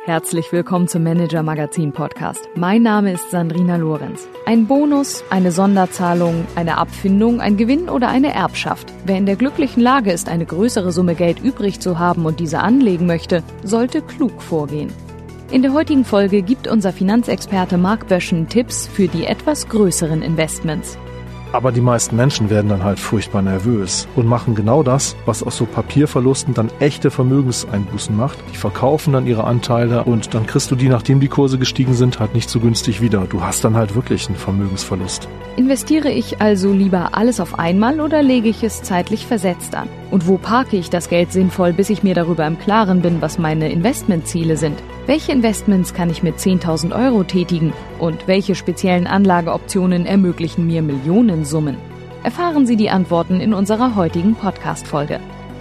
Herzlich willkommen zum Manager Magazin Podcast. Mein Name ist Sandrina Lorenz. Ein Bonus, eine Sonderzahlung, eine Abfindung, ein Gewinn oder eine Erbschaft. Wer in der glücklichen Lage ist, eine größere Summe Geld übrig zu haben und diese anlegen möchte, sollte klug vorgehen. In der heutigen Folge gibt unser Finanzexperte Marc Böschen Tipps für die etwas größeren Investments. Aber die meisten Menschen werden dann halt furchtbar nervös und machen genau das, was aus so Papierverlusten dann echte Vermögenseinbußen macht. Die verkaufen dann ihre Anteile und dann kriegst du die, nachdem die Kurse gestiegen sind, halt nicht so günstig wieder. Du hast dann halt wirklich einen Vermögensverlust. Investiere ich also lieber alles auf einmal oder lege ich es zeitlich versetzt an? Und wo parke ich das Geld sinnvoll, bis ich mir darüber im Klaren bin, was meine Investmentziele sind? Welche Investments kann ich mit 10.000 Euro tätigen? Und welche speziellen Anlageoptionen ermöglichen mir Millionensummen? Erfahren Sie die Antworten in unserer heutigen Podcast-Folge.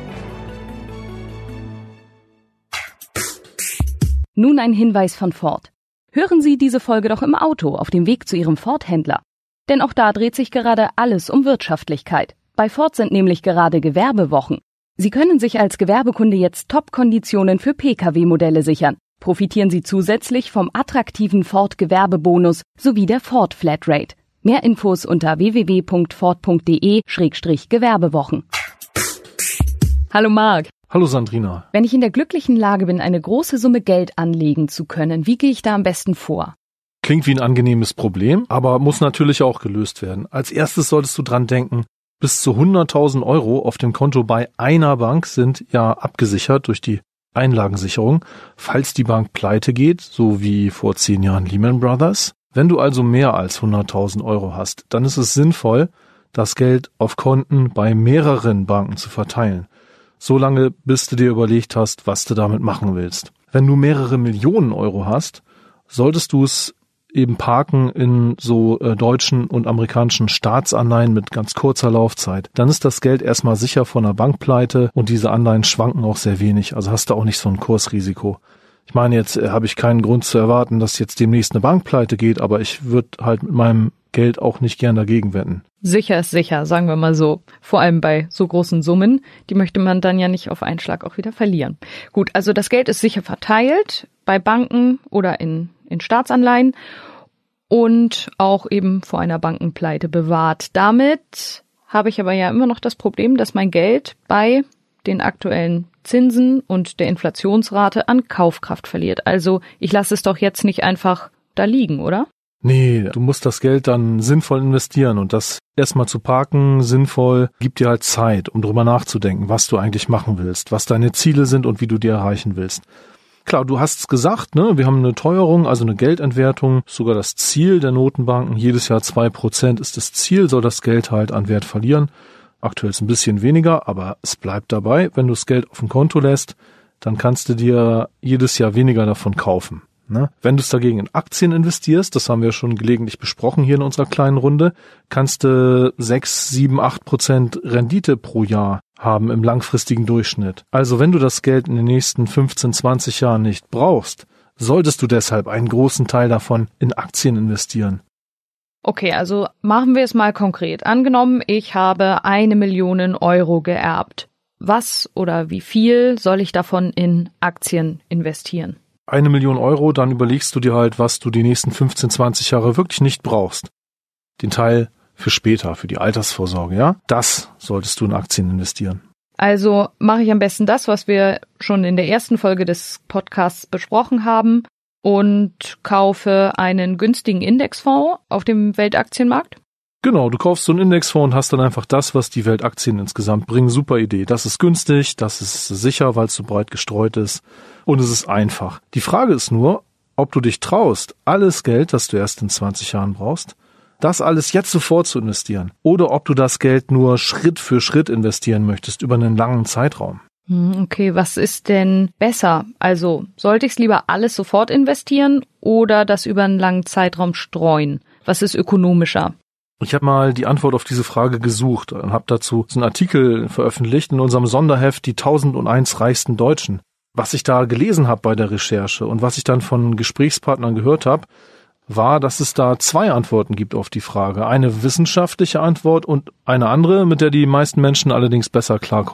Nun ein Hinweis von Ford. Hören Sie diese Folge doch im Auto auf dem Weg zu Ihrem Ford-Händler. Denn auch da dreht sich gerade alles um Wirtschaftlichkeit. Bei Ford sind nämlich gerade Gewerbewochen. Sie können sich als Gewerbekunde jetzt Top-Konditionen für Pkw-Modelle sichern. Profitieren Sie zusätzlich vom attraktiven Ford-Gewerbebonus sowie der Ford Flatrate. Mehr Infos unter www.ford.de/Gewerbewochen. Hallo Marc. Hallo Sandrina. Wenn ich in der glücklichen Lage bin, eine große Summe Geld anlegen zu können, wie gehe ich da am besten vor? Klingt wie ein angenehmes Problem, aber muss natürlich auch gelöst werden. Als erstes solltest du dran denken, bis zu 100.000 Euro auf dem Konto bei einer Bank sind ja abgesichert durch die Einlagensicherung, falls die Bank pleite geht, so wie vor 10 Jahren Lehman Brothers. Wenn du also mehr als 100.000 Euro hast, dann ist es sinnvoll, das Geld auf Konten bei mehreren Banken zu verteilen. Solange, bis du dir überlegt hast, was du damit machen willst. Wenn du mehrere Millionen Euro hast, solltest du es eben parken in so deutschen und amerikanischen Staatsanleihen mit ganz kurzer Laufzeit. Dann ist das Geld erstmal sicher vor einer Bankpleite und diese Anleihen schwanken auch sehr wenig. Also hast du auch nicht so ein Kursrisiko. Ich meine, jetzt habe ich keinen Grund zu erwarten, dass jetzt demnächst eine Bankpleite geht, aber ich würde halt mit meinem Geld auch nicht gern dagegen wetten. Sicher ist sicher, sagen wir mal so. Vor allem bei so großen Summen, die möchte man dann ja nicht auf einen Schlag auch wieder verlieren. Gut, also das Geld ist sicher verteilt bei Banken oder in Staatsanleihen und auch eben vor einer Bankenpleite bewahrt. Damit habe ich aber ja immer noch das Problem, dass mein Geld bei den aktuellen Zinsen und der Inflationsrate an Kaufkraft verliert. Also ich lasse es doch jetzt nicht einfach da liegen, oder? Nee, du musst das Geld dann sinnvoll investieren und das erstmal zu parken sinnvoll gibt dir halt Zeit, um drüber nachzudenken, was du eigentlich machen willst, was deine Ziele sind und wie du die erreichen willst. Klar, du hast es gesagt, ne? Wir haben eine Teuerung, also eine Geldentwertung, sogar das Ziel der Notenbanken. Jedes Jahr 2% ist das Ziel, soll das Geld halt an Wert verlieren. Aktuell ist ein bisschen weniger, aber es bleibt dabei. Wenn du das Geld auf dem Konto lässt, dann kannst du dir jedes Jahr weniger davon kaufen. Ne? Wenn du es dagegen in Aktien investierst, das haben wir schon gelegentlich besprochen hier in unserer kleinen Runde, kannst du 6, 7, 8% Rendite pro Jahr haben im langfristigen Durchschnitt. Also wenn du das Geld in den nächsten 15, 20 Jahren nicht brauchst, solltest du deshalb einen großen Teil davon in Aktien investieren. Okay, also machen wir es mal konkret. Angenommen, ich habe 1 Million Euro geerbt. Was oder wie viel soll ich davon in Aktien investieren? 1 Million Euro, dann überlegst du dir halt, was du die nächsten 15, 20 Jahre wirklich nicht brauchst. Den Teil für später, für die Altersvorsorge, ja? Das solltest du in Aktien investieren. Also mache ich am besten das, was wir schon in der ersten Folge des Podcasts besprochen haben und kaufe einen günstigen Indexfonds auf dem Weltaktienmarkt? Genau, du kaufst so einen Indexfonds und hast dann einfach das, was die Weltaktien insgesamt bringen. Super Idee. Das ist günstig, das ist sicher, weil es so breit gestreut ist und es ist einfach. Die Frage ist nur, ob du dich traust, alles Geld, das du erst in 20 Jahren brauchst, das alles jetzt sofort zu investieren oder ob du das Geld nur Schritt für Schritt investieren möchtest über einen langen Zeitraum. Okay, was ist denn besser? Also sollte ich es lieber alles sofort investieren oder das über einen langen Zeitraum streuen? Was ist ökonomischer? Ich habe mal die Antwort auf diese Frage gesucht und habe dazu so einen Artikel veröffentlicht in unserem Sonderheft Die 1001 reichsten Deutschen. Was ich da gelesen habe bei der Recherche und was ich dann von Gesprächspartnern gehört habe, war, dass es da 2 Antworten gibt auf die Frage. Eine wissenschaftliche Antwort und eine andere, mit der die meisten Menschen allerdings besser klarkommen.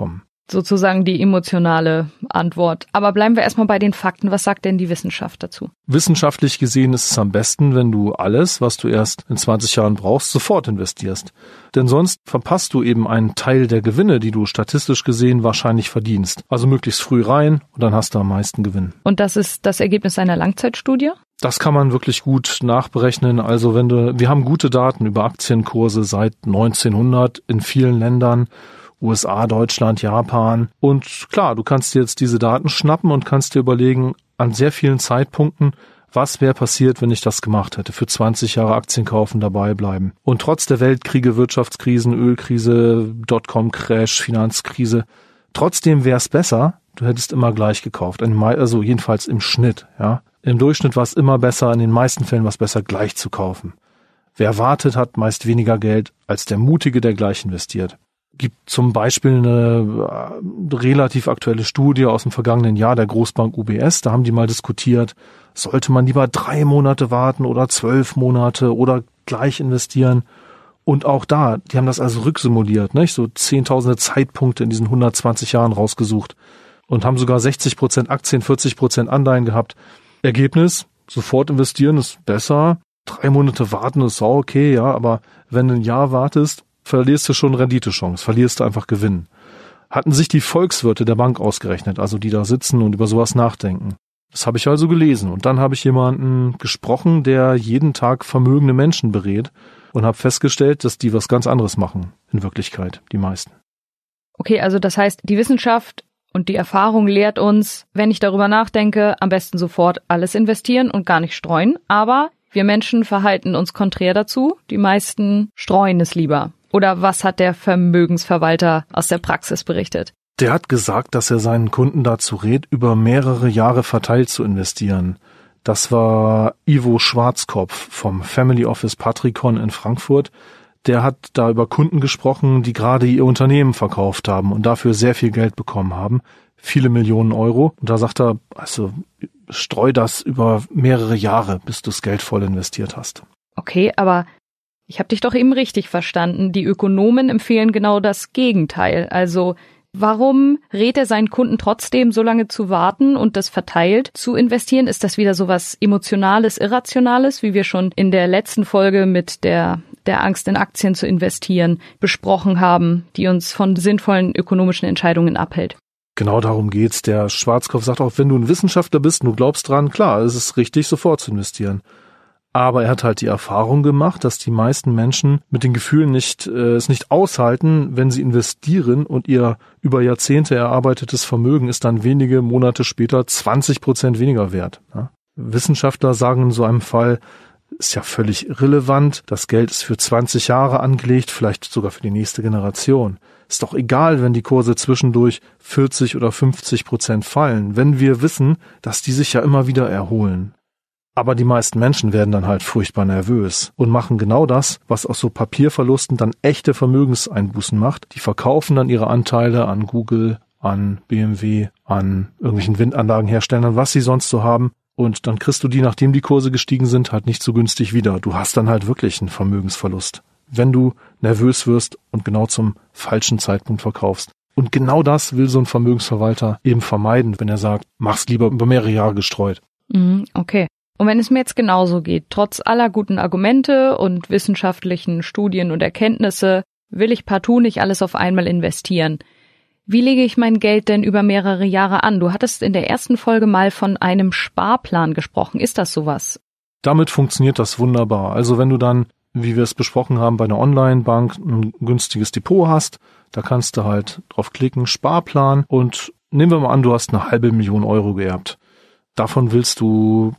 sozusagen die emotionale Antwort. Aber bleiben wir erstmal bei den Fakten. Was sagt denn die Wissenschaft dazu? Wissenschaftlich gesehen ist es am besten, wenn du alles, was du erst in 20 Jahren brauchst, sofort investierst. Denn sonst verpasst du eben einen Teil der Gewinne, die du statistisch gesehen wahrscheinlich verdienst. Also möglichst früh rein und dann hast du am meisten Gewinn. Und das ist das Ergebnis einer Langzeitstudie? Das kann man wirklich gut nachberechnen. Also wir haben gute Daten über Aktienkurse seit 1900 in vielen Ländern. USA, Deutschland, Japan. Und klar, du kannst dir jetzt diese Daten schnappen und kannst dir überlegen, an sehr vielen Zeitpunkten, was wäre passiert, wenn ich das gemacht hätte. Für 20 Jahre Aktien kaufen, dabei bleiben. Und trotz der Weltkriege, Wirtschaftskrisen, Ölkrise, Dotcom-Crash, Finanzkrise, trotzdem wäre es besser, du hättest immer gleich gekauft. Also jedenfalls im Schnitt. Ja. Im Durchschnitt war es immer besser, in den meisten Fällen war es besser, gleich zu kaufen. Wer wartet, hat meist weniger Geld als der Mutige, der gleich investiert. Gibt zum Beispiel eine relativ aktuelle Studie aus dem vergangenen Jahr der Großbank UBS. Da haben die mal diskutiert, sollte man lieber 3 Monate warten oder 12 Monate oder gleich investieren. Und auch da, die haben das also rücksimuliert, nicht? So zehntausende Zeitpunkte in diesen 120 Jahren rausgesucht und haben sogar 60% Aktien, 40% Anleihen gehabt. Ergebnis, sofort investieren ist besser. 3 Monate warten ist auch okay, ja, aber wenn du ein Jahr wartest, verlierst du schon Renditechance, verlierst du einfach Gewinn. Hatten sich die Volkswirte der Bank ausgerechnet, also die da sitzen und über sowas nachdenken. Das habe ich also gelesen und dann habe ich jemanden gesprochen, der jeden Tag vermögende Menschen berät und habe festgestellt, dass die was ganz anderes machen, in Wirklichkeit, die meisten. Okay, also das heißt, die Wissenschaft und die Erfahrung lehrt uns, wenn ich darüber nachdenke, am besten sofort alles investieren und gar nicht streuen, aber wir Menschen verhalten uns konträr dazu, die meisten streuen es lieber. Oder was hat der Vermögensverwalter aus der Praxis berichtet? Der hat gesagt, dass er seinen Kunden dazu rät, über mehrere Jahre verteilt zu investieren. Das war Ivo Schwarzkopf vom Family Office Patricon in Frankfurt. Der hat da über Kunden gesprochen, die gerade ihr Unternehmen verkauft haben und dafür sehr viel Geld bekommen haben. Viele Millionen Euro. Und da sagt er, also streu das über mehrere Jahre, bis du das Geld voll investiert hast. Okay, aber ich habe dich doch eben richtig verstanden. Die Ökonomen empfehlen genau das Gegenteil. Also warum rät er seinen Kunden trotzdem, so lange zu warten und das verteilt zu investieren? Ist das wieder sowas Emotionales, Irrationales, wie wir schon in der letzten Folge mit der Angst in Aktien zu investieren besprochen haben, die uns von sinnvollen ökonomischen Entscheidungen abhält? Genau darum geht's. Der Schwarzkopf sagt auch, wenn du ein Wissenschaftler bist und du glaubst dran, klar, es ist richtig, sofort zu investieren. Aber er hat halt die Erfahrung gemacht, dass die meisten Menschen mit den Gefühlen es nicht aushalten, wenn sie investieren und ihr über Jahrzehnte erarbeitetes Vermögen ist dann wenige Monate später 20% weniger wert. Ja? Wissenschaftler sagen in so einem Fall, ist ja völlig irrelevant, das Geld ist für 20 Jahre angelegt, vielleicht sogar für die nächste Generation. Ist doch egal, wenn die Kurse zwischendurch 40 oder 50% fallen, wenn wir wissen, dass die sich ja immer wieder erholen. Aber die meisten Menschen werden dann halt furchtbar nervös und machen genau das, was aus so Papierverlusten dann echte Vermögenseinbußen macht. Die verkaufen dann ihre Anteile an Google, an BMW, an irgendwelchen Windanlagenherstellern, was sie sonst so haben. Und dann kriegst du die, nachdem die Kurse gestiegen sind, halt nicht so günstig wieder. Du hast dann halt wirklich einen Vermögensverlust, wenn du nervös wirst und genau zum falschen Zeitpunkt verkaufst. Und genau das will so ein Vermögensverwalter eben vermeiden, wenn er sagt, mach's lieber über mehrere Jahre gestreut. Okay. Und wenn es mir jetzt genauso geht, trotz aller guten Argumente und wissenschaftlichen Studien und Erkenntnisse, will ich partout nicht alles auf einmal investieren. Wie lege ich mein Geld denn über mehrere Jahre an? Du hattest in der ersten Folge mal von einem Sparplan gesprochen. Ist das sowas? Damit funktioniert das wunderbar. Also wenn du dann, wie wir es besprochen haben, bei einer Online-Bank ein günstiges Depot hast, da kannst du halt drauf klicken, Sparplan, und nehmen wir mal an, du hast 500.000 Euro geerbt. Davon willst du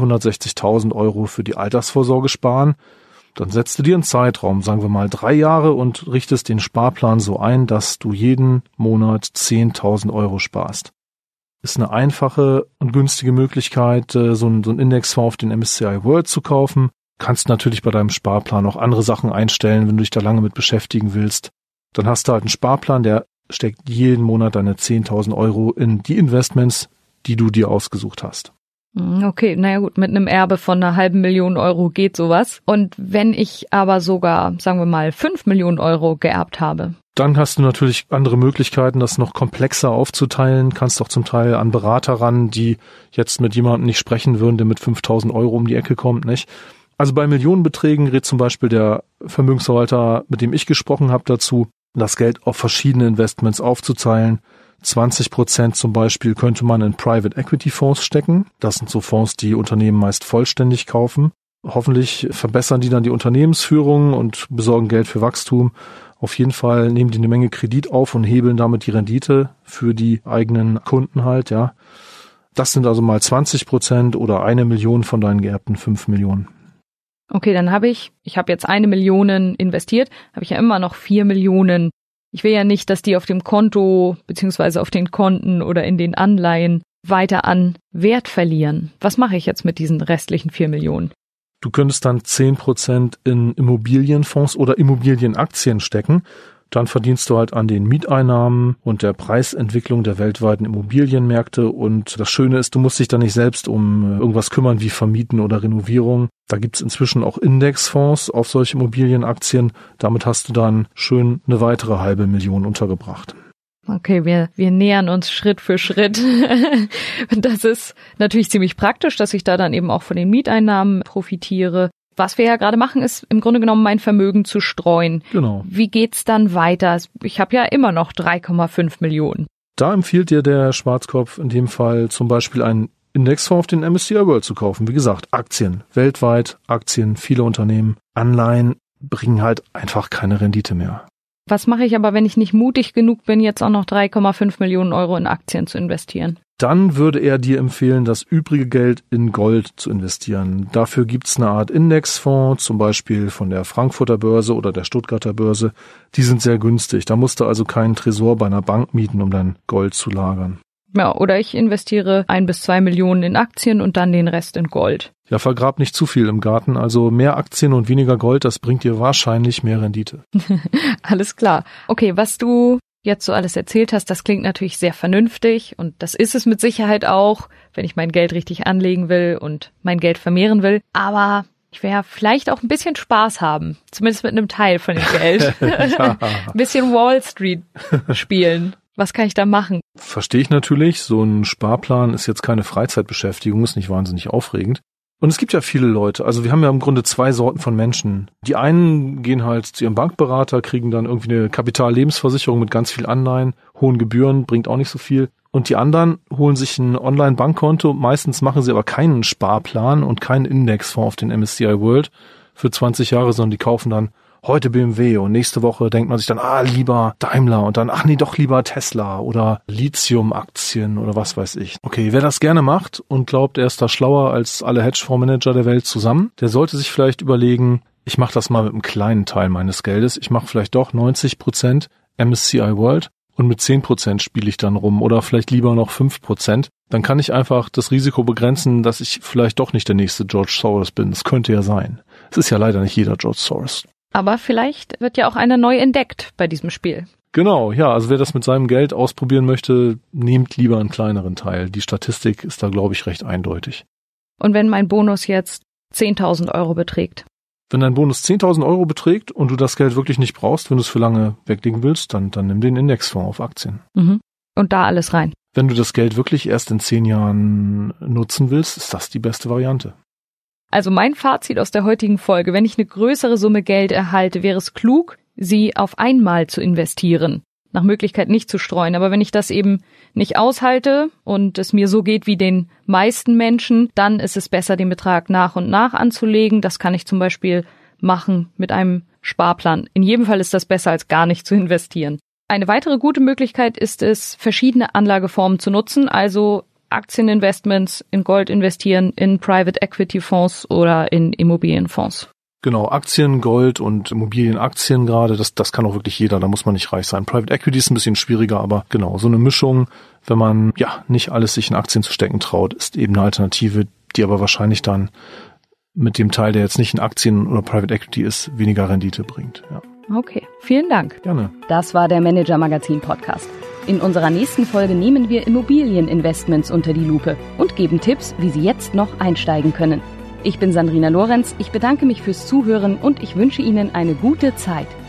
360.000 Euro für die Altersvorsorge sparen. Dann setzt du dir einen Zeitraum, sagen wir mal 3 Jahre, und richtest den Sparplan so ein, dass du jeden Monat 10.000 Euro sparst. Ist eine einfache und günstige Möglichkeit, so einen Indexfonds auf den MSCI World zu kaufen. Kannst natürlich bei deinem Sparplan auch andere Sachen einstellen, wenn du dich da lange mit beschäftigen willst. Dann hast du halt einen Sparplan, der steckt jeden Monat deine 10.000 Euro in die Investments, die du dir ausgesucht hast. Okay, naja gut, mit einem Erbe von 500.000 Euro geht sowas. Und wenn ich aber sogar, sagen wir mal, 5 Millionen Euro geerbt habe? Dann hast du natürlich andere Möglichkeiten, das noch komplexer aufzuteilen. Kannst auch zum Teil an Berater ran, die jetzt mit jemandem nicht sprechen würden, der mit 5.000 Euro um die Ecke kommt, nicht? Also bei Millionenbeträgen rät zum Beispiel der Vermögensverwalter, mit dem ich gesprochen habe, dazu, das Geld auf verschiedene Investments aufzuteilen. 20% zum Beispiel könnte man in Private Equity Fonds stecken. Das sind so Fonds, die Unternehmen meist vollständig kaufen. Hoffentlich verbessern die dann die Unternehmensführung und besorgen Geld für Wachstum. Auf jeden Fall nehmen die eine Menge Kredit auf und hebeln damit die Rendite für die eigenen Kunden halt, ja. Das sind also mal 20% oder 1 Million von deinen geerbten 5 Millionen. Okay, dann habe ich habe jetzt 1 Million investiert, habe ich ja immer noch 4 Millionen. Ich will ja nicht, dass die auf dem Konto beziehungsweise auf den Konten oder in den Anleihen weiter an Wert verlieren. Was mache ich jetzt mit diesen restlichen 4 Millionen? Du könntest dann 10% in Immobilienfonds oder Immobilienaktien stecken. Dann verdienst du halt an den Mieteinnahmen und der Preisentwicklung der weltweiten Immobilienmärkte. Und das Schöne ist, du musst dich da nicht selbst um irgendwas kümmern wie Vermieten oder Renovierung. Da gibt's inzwischen auch Indexfonds auf solche Immobilienaktien. Damit hast du dann schön eine weitere 500.000 untergebracht. Okay, wir nähern uns Schritt für Schritt. Das ist natürlich ziemlich praktisch, dass ich da dann eben auch von den Mieteinnahmen profitiere. Was wir ja gerade machen, ist im Grunde genommen mein Vermögen zu streuen. Genau. Wie geht's dann weiter? Ich habe ja immer noch 3,5 Millionen. Da empfiehlt dir der Schwarzkopf in dem Fall zum Beispiel einen Indexfonds auf den MSCI World zu kaufen. Wie gesagt, Aktien, weltweit Aktien, viele Unternehmen, Anleihen bringen halt einfach keine Rendite mehr. Was mache ich aber, wenn ich nicht mutig genug bin, jetzt auch noch 3,5 Millionen Euro in Aktien zu investieren? Dann würde er dir empfehlen, das übrige Geld in Gold zu investieren. Dafür gibt's eine Art Indexfonds, zum Beispiel von der Frankfurter Börse oder der Stuttgarter Börse. Die sind sehr günstig. Da musst du also keinen Tresor bei einer Bank mieten, um dein Gold zu lagern. Ja, oder ich investiere 1 bis 2 Millionen in Aktien und dann den Rest in Gold. Ja, vergrab nicht zu viel im Garten. Also mehr Aktien und weniger Gold, das bringt dir wahrscheinlich mehr Rendite. Alles klar. Okay, was du jetzt so alles erzählt hast, das klingt natürlich sehr vernünftig und das ist es mit Sicherheit auch, wenn ich mein Geld richtig anlegen will und mein Geld vermehren will. Aber ich werde vielleicht auch ein bisschen Spaß haben, zumindest mit einem Teil von dem Geld. Ja. Ein bisschen Wall Street spielen. Was kann ich da machen? Verstehe ich natürlich. So ein Sparplan ist jetzt keine Freizeitbeschäftigung, ist nicht wahnsinnig aufregend. Und es gibt ja viele Leute, also wir haben ja im Grunde 2 Sorten von Menschen. Die einen gehen halt zu ihrem Bankberater, kriegen dann irgendwie eine Kapitallebensversicherung mit ganz viel Anleihen, hohen Gebühren, bringt auch nicht so viel. Und die anderen holen sich ein Online-Bankkonto, meistens machen sie aber keinen Sparplan und keinen Indexfonds auf den MSCI World für 20 Jahre, sondern die kaufen dann heute BMW und nächste Woche denkt man sich dann, lieber Daimler und dann, doch lieber Tesla oder Lithium-Aktien oder was weiß ich. Okay, wer das gerne macht und glaubt, er ist da schlauer als alle Hedgefondsmanager der Welt zusammen, der sollte sich vielleicht überlegen, ich mache das mal mit einem kleinen Teil meines Geldes. Ich mache vielleicht doch 90% MSCI World und mit 10% spiele ich dann rum oder vielleicht lieber noch 5%. Dann kann ich einfach das Risiko begrenzen, dass ich vielleicht doch nicht der nächste George Soros bin. Das könnte ja sein. Es ist ja leider nicht jeder George Soros. Aber vielleicht wird ja auch einer neu entdeckt bei diesem Spiel. Genau, ja, also wer das mit seinem Geld ausprobieren möchte, nehmt lieber einen kleineren Teil. Die Statistik ist da, glaube ich, recht eindeutig. Und wenn mein Bonus jetzt 10.000 Euro beträgt? Wenn dein Bonus 10.000 Euro beträgt und du das Geld wirklich nicht brauchst, wenn du es für lange weglegen willst, dann nimm den Indexfonds auf Aktien. Mhm. Und da alles rein. Wenn du das Geld wirklich erst in 10 Jahren nutzen willst, ist das die beste Variante. Also mein Fazit aus der heutigen Folge: Wenn ich eine größere Summe Geld erhalte, wäre es klug, sie auf einmal zu investieren. Nach Möglichkeit nicht zu streuen. Aber wenn ich das eben nicht aushalte und es mir so geht wie den meisten Menschen, dann ist es besser, den Betrag nach und nach anzulegen. Das kann ich zum Beispiel machen mit einem Sparplan. In jedem Fall ist das besser, als gar nicht zu investieren. Eine weitere gute Möglichkeit ist es, verschiedene Anlageformen zu nutzen, also Aktieninvestments, in Gold investieren, in Private Equity Fonds oder in Immobilienfonds. Genau, Aktien, Gold und Immobilienaktien gerade, das kann auch wirklich jeder, da muss man nicht reich sein. Private Equity ist ein bisschen schwieriger, aber genau, so eine Mischung, wenn man nicht alles sich in Aktien zu stecken traut, ist eben eine Alternative, die aber wahrscheinlich dann mit dem Teil, der jetzt nicht in Aktien oder Private Equity ist, weniger Rendite bringt. Ja. Okay, vielen Dank. Gerne. Das war der Manager Magazin Podcast. In unserer nächsten Folge nehmen wir Immobilieninvestments unter die Lupe und geben Tipps, wie Sie jetzt noch einsteigen können. Ich bin Sandrina Lorenz, ich bedanke mich fürs Zuhören und ich wünsche Ihnen eine gute Zeit.